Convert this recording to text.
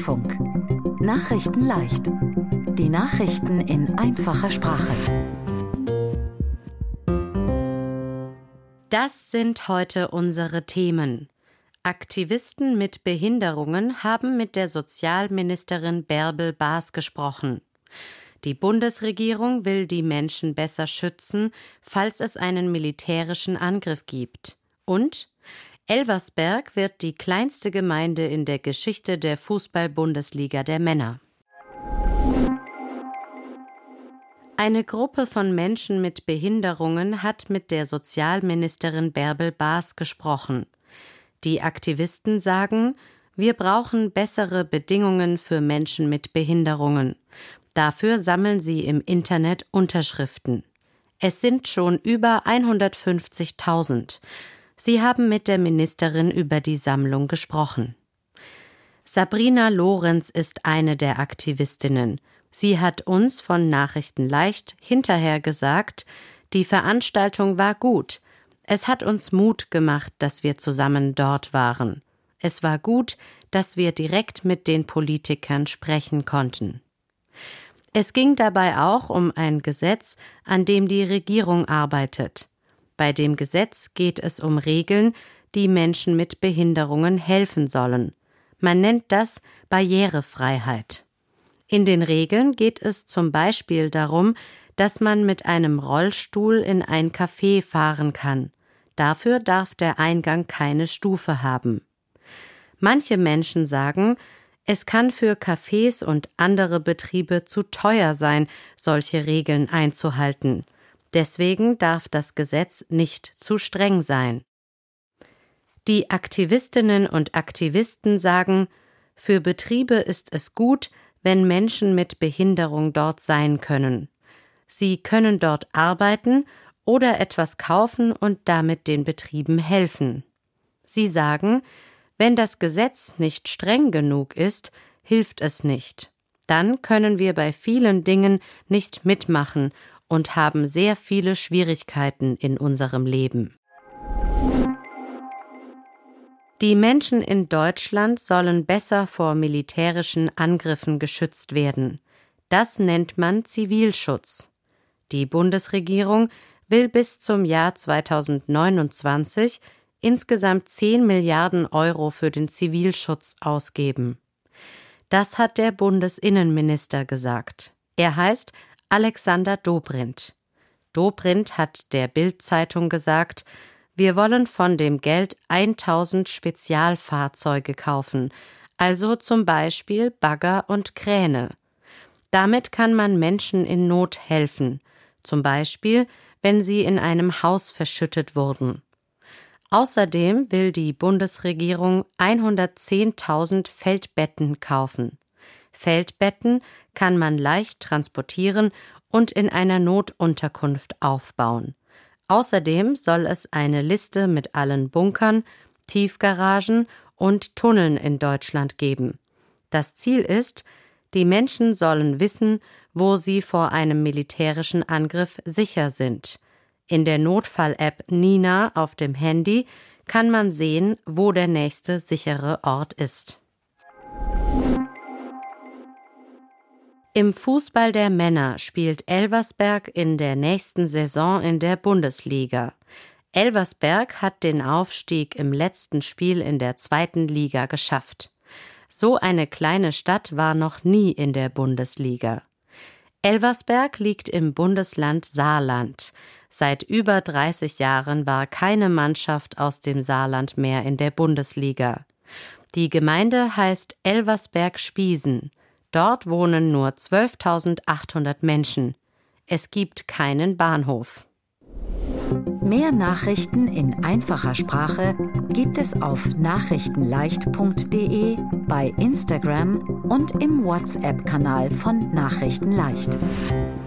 Deutschlandfunk. Nachrichten leicht. Die Nachrichten in einfacher Sprache. Das sind heute unsere Themen. Aktivisten mit Behinderungen haben mit der Sozialministerin Bärbel Baas gesprochen. Die Bundesregierung will die Menschen besser schützen, falls es einen militärischen Angriff gibt. Und Elversberg wird die kleinste Gemeinde in der Geschichte der Fußball-Bundesliga der Männer. Eine Gruppe von Menschen mit Behinderungen hat mit der Sozialministerin Bärbel Baas gesprochen. Die Aktivisten sagen, wir brauchen bessere Bedingungen für Menschen mit Behinderungen. Dafür sammeln sie im Internet Unterschriften. Es sind schon über 150.000. Sie haben mit der Ministerin über die Sammlung gesprochen. Sabrina Lorenz ist eine der Aktivistinnen. Sie hat uns von Nachrichten leicht hinterher gesagt, die Veranstaltung war gut. Es hat uns Mut gemacht, dass wir zusammen dort waren. Es war gut, dass wir direkt mit den Politikern sprechen konnten. Es ging dabei auch um ein Gesetz, an dem die Regierung arbeitet. Bei dem Gesetz geht es um Regeln, die Menschen mit Behinderungen helfen sollen. Man nennt das Barrierefreiheit. In den Regeln geht es zum Beispiel darum, dass man mit einem Rollstuhl in ein Café fahren kann. Dafür darf der Eingang keine Stufe haben. Manche Menschen sagen, es kann für Cafés und andere Betriebe zu teuer sein, solche Regeln einzuhalten. Deswegen darf das Gesetz nicht zu streng sein. Die Aktivistinnen und Aktivisten sagen, für Betriebe ist es gut, wenn Menschen mit Behinderung dort sein können. Sie können dort arbeiten oder etwas kaufen und damit den Betrieben helfen. Sie sagen, wenn das Gesetz nicht streng genug ist, hilft es nicht. Dann können wir bei vielen Dingen nicht mitmachen und haben sehr viele Schwierigkeiten in unserem Leben. Die Menschen in Deutschland sollen besser vor militärischen Angriffen geschützt werden. Das nennt man Zivilschutz. Die Bundesregierung will bis zum Jahr 2029 insgesamt 10 Milliarden Euro für den Zivilschutz ausgeben. Das hat der Bundesinnenminister gesagt. Er heißt Alexander Dobrindt. Dobrindt hat der Bild-Zeitung gesagt, wir wollen von dem Geld 1000 Spezialfahrzeuge kaufen, also zum Beispiel Bagger und Kräne. Damit kann man Menschen in Not helfen, zum Beispiel, wenn sie in einem Haus verschüttet wurden. Außerdem will die Bundesregierung 110.000 Feldbetten kaufen. Feldbetten kann man leicht transportieren und in einer Notunterkunft aufbauen. Außerdem soll es eine Liste mit allen Bunkern, Tiefgaragen und Tunneln in Deutschland geben. Das Ziel ist, die Menschen sollen wissen, wo sie vor einem militärischen Angriff sicher sind. In der Notfall-App Nina auf dem Handy kann man sehen, wo der nächste sichere Ort ist. Im Fußball der Männer spielt Elversberg in der nächsten Saison in der Bundesliga. Elversberg hat den Aufstieg im letzten Spiel in der 2. Liga geschafft. So eine kleine Stadt war noch nie in der Bundesliga. Elversberg liegt im Bundesland Saarland. Seit über 30 Jahren war keine Mannschaft aus dem Saarland mehr in der Bundesliga. Die Gemeinde heißt Elversberg-Spiesen. Dort wohnen nur 12.800 Menschen. Es gibt keinen Bahnhof. Mehr Nachrichten in einfacher Sprache gibt es auf nachrichtenleicht.de, bei Instagram und im WhatsApp-Kanal von Nachrichten leicht.